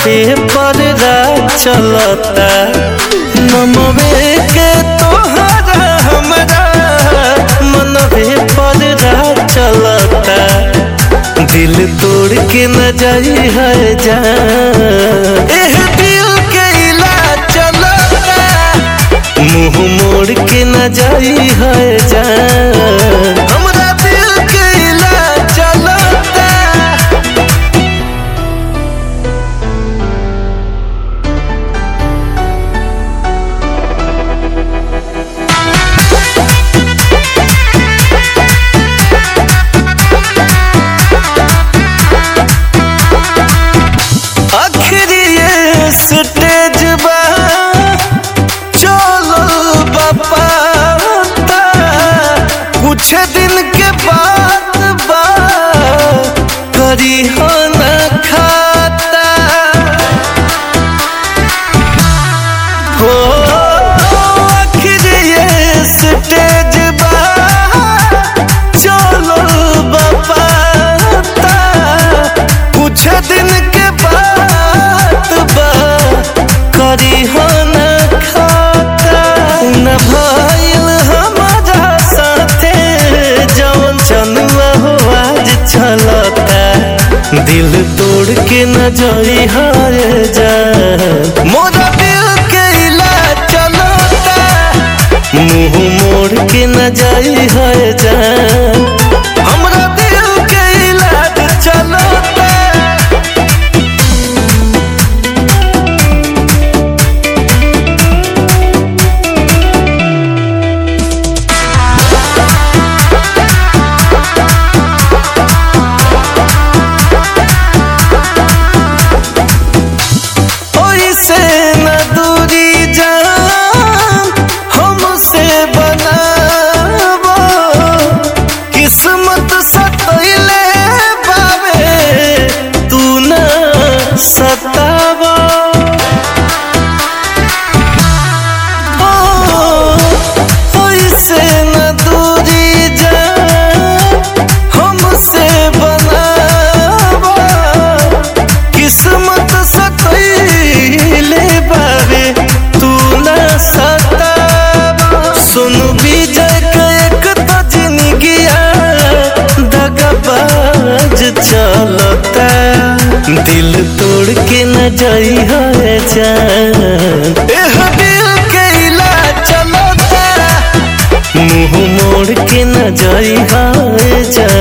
पर चलता नमवे के तोहरा हमरा मनवे पर चलता दिल तोड़ के न जाई है जान एह दिल के इलाज चलता मुंह मोड़ के न जाई है जान हमरा दिल के इलाज चलता। स्टेज बा चलो बापा कुछ दिन के बाद बा करी हो न खाता हो आखिर ये स्टेज बा चलो बापा कुछ दिन के बाद बा करी हो न खाता न भइल हमारा साथे जौन चनुआ हो आज चलता दिल तोड़ के न जाई हार जान मोरा दिल के इलाज चलता मुंह मोड़ के न जाई हार जान हमरा दिल के इलाज चलता। किस्मत सतैले बावे तू न सतावा ऐसे न दूरी जा हमसे बनावा किस्मत सतैले बावे तू न सतावा सुन विजय के एक तो जिंदगिया दगाबाज चलता दिल तोड़ के न जाई है जान एह दिल के इलाज चलता मुंह मोड़ के न जाई है जान।